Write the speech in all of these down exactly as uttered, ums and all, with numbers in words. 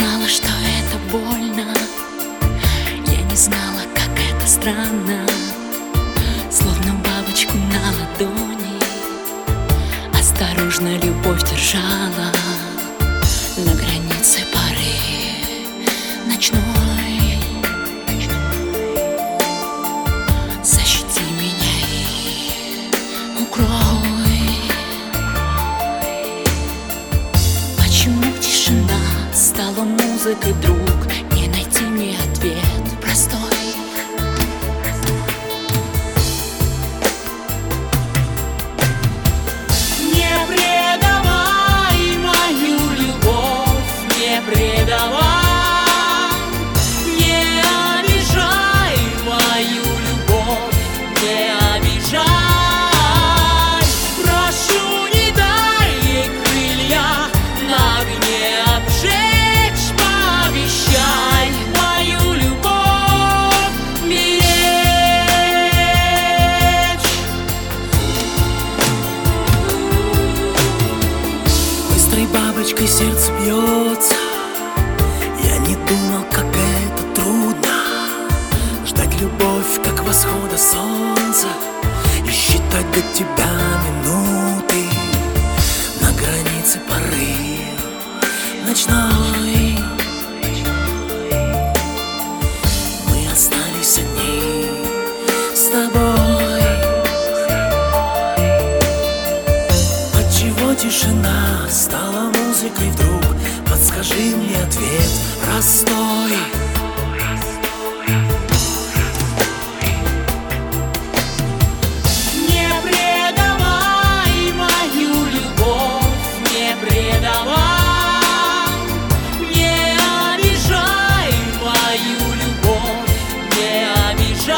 знала, что это больно. Я не знала, как это странно. Словно бабочку на ладони осторожно любовь держала на границе поры ночной. Защити меня и укрой. Почему тишина стала музыкой вдруг? Не найти мне ответ простой. Не предавай мою любовь, не предавай. Не обижай мою любовь, не обижай. Прошу, не дай ей крылья на огне обжечь. Пообещай мою любовь беречь. Быстрой бабочкой сердце бьется. Я не думал, как это трудно ждать любовь, как восхода солнца, и считать до тебя минуты на границе поры ночной. Мы остались одни с тобой. Отчего тишина стала музыкой вдруг? Подскажи мне ответ простой. Не предавай мою любовь, не предавай. Не обижай мою любовь, не обижай.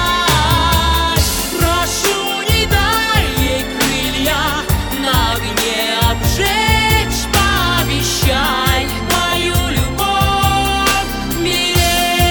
Прошу, не дай ей крылья на огне обжечь. Пообещай мою любовь беречь.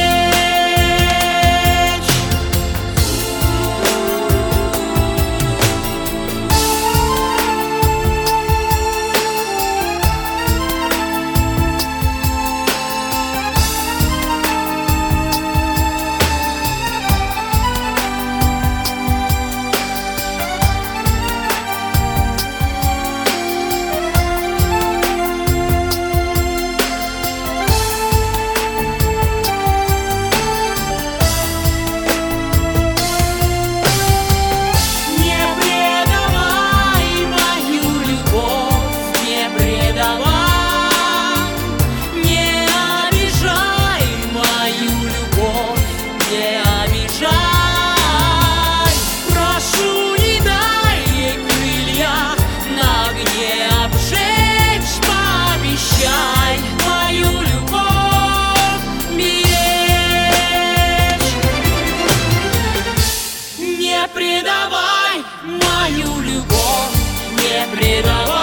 Не предавай мою любовь, не предавай. Не обижай мою любовь, не обижай. Прошу, не дай ей крылья на огне обжечь. Пообещай мою любовь беречь. Не предавай мою любовь, не предавай.